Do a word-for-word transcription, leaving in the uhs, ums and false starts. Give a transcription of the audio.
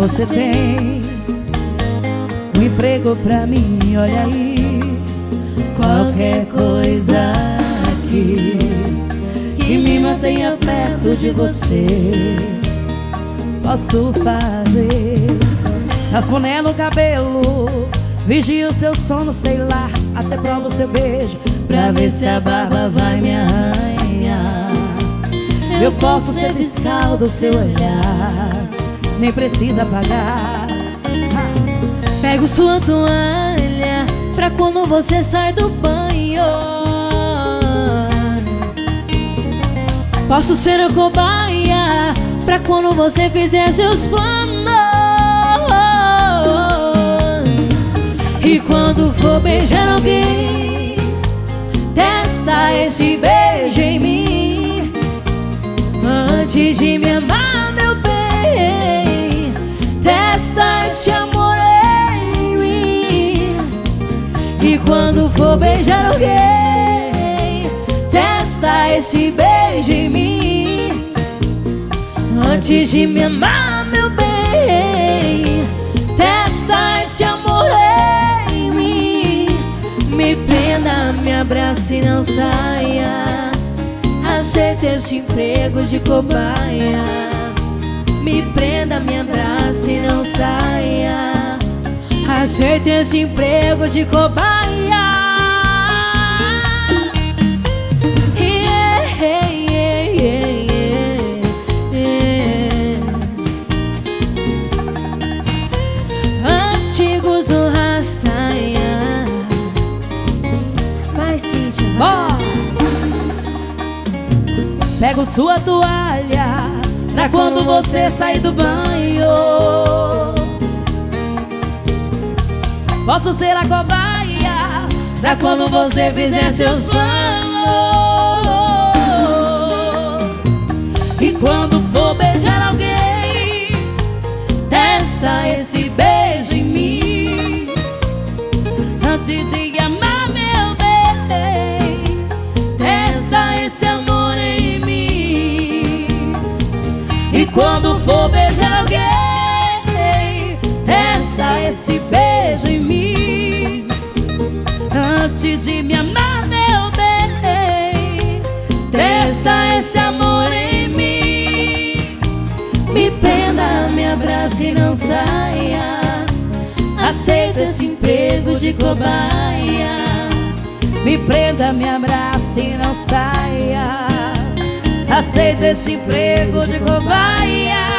você tem um emprego pra mim, olha aí. Qualquer coisa aqui que me mantenha perto de você, posso fazer. Cafuné no cabelo, vigio seu sono, sei lá, até provo seu beijo pra ver se a barba vai me arranhar. Eu posso ser fiscal do seu olhar, nem precisa pagar. Pego sua toalha pra quando você sai do banho. Posso ser a cobaia pra quando você fizer seus planos. E quando for beijar alguém, testa esse beijo em mim antes de me amar, meu bem. Testa esse amor em mim. E quando for beijar alguém, testa esse beijo em mim antes de me amar, meu bem. Testa esse amor em mim. Me prenda, me abrace e não saia. Aceita esse emprego de cobaia. Me prenda, me abrace e não saia. Aceita esse emprego de cobaia. Yeah, yeah, yeah, yeah. Antigos do Rastaia. Vai, Cíntia, vai. Pego sua toalha pra quando você sair do banho. Posso ser a cobaia pra quando você fizer seus planos. E quando for beijar alguém, testa esse beijo em mim antes de amar, meu bem. Testa esse amor em mim. E quando for beijar alguém, testa esse beijo em mim antes de me amar, meu bem. Testa esse amor em mim. Me prenda, me abrace e não saia. Aceita esse emprego de cobaia. Me prenda, me abrace e não saia. Aceita esse emprego de cobaia.